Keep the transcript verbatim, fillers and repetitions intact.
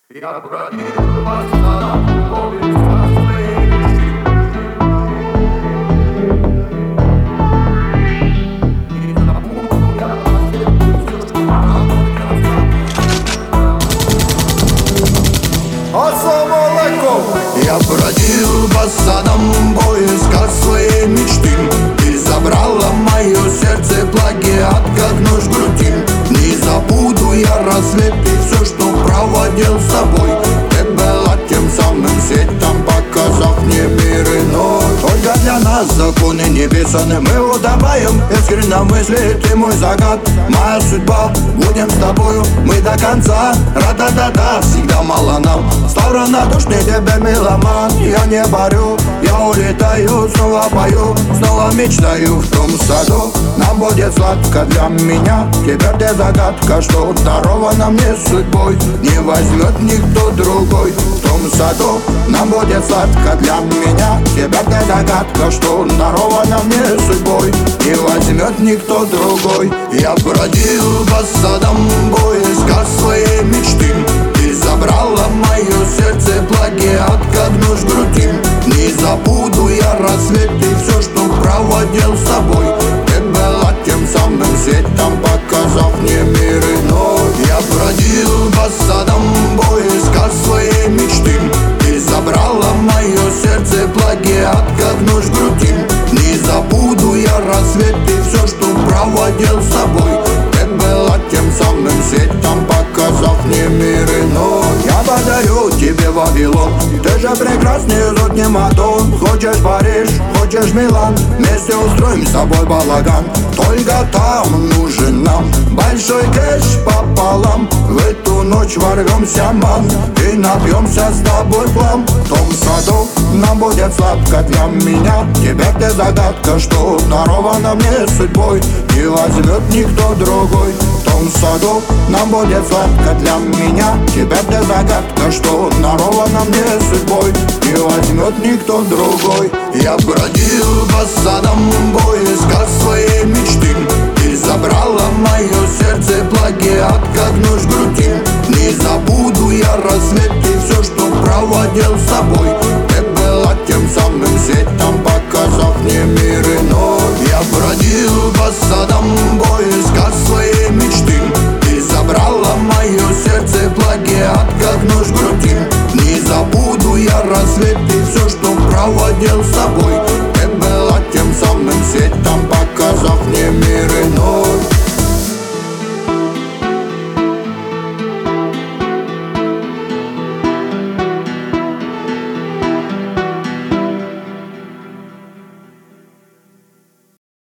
Я бродил по садам, поисках своей мечты. И забуду я о себе всё, что проводил Ассаламу алейкум! Я бродил по садам в поисках своей мечты. Ты забрала мое сердце, плагиат, как нож в груди. Не забуду я рассвет и все, что проводил с тобой. Ты была тем самым светом, показав мне мир иной. Только для нас законы не писаны, мы удаваем искренне мысли. Ты мой загад, моя судьба, будем с тобою мы до конца. Ра-та-та-та, всегда мало нам. Стал равнодушный тебе меломан. Я не борю, я улетаю, снова пою, снова мечтаю в том саду. Нам будет сладко для меня. Теперь ты загадка, что дарована мне судьбой. Не возьмет никто другой в том саду. Нам будет сладко для меня. Теперь ты загадка, что дарована мне судьбой. Не возьмет никто другой. Я бродил по садам в поисках своей мечты. Ты забрала мое сердце, плагиат, как нож в груди. Не забуду я рассвет и все, что проводил с тобой. Ты была тем самым светом, показав мне мир иной. Я бродил по садам в поисках своей мечты. Ты забрала мое сердце, плагиат, как нож в груди. Не забуду я рассвет и все, что проводил с тобой. Ты была тем самым светом, показав мне мир иной. Я подарю тебе Вавилон, ты же прекрасный сотни Мадон. Хочешь Париж, хочешь Милан, вместе устроим с тобой балаган. Только там нужен нам большой кэш пополам. В эту ночь ворвемся, ман, и напьемся с тобой плам. В том саду нам будет сладко для меня. Теперь ты загадка, что дарована мне судьбой. Не возьмет никто другой в том саду. Нам будет сладко для меня. Теперь ты загадка, что дарована мне судьбой. Не возьмет никто другой. Я бродил по садам в поисках своей мечты. Ты забрала мое сердце, плагиат, как нож в груди. Не забуду я рассвет и все, что проводил с тобой. Ты была тем самым светом, показав мне мир иной. Я бродил по садам в поисках своей мечты. Ты забрала мое сердце, плагиат, как нож в груди. Не забуду я рассвет и все, что проводил с тобой.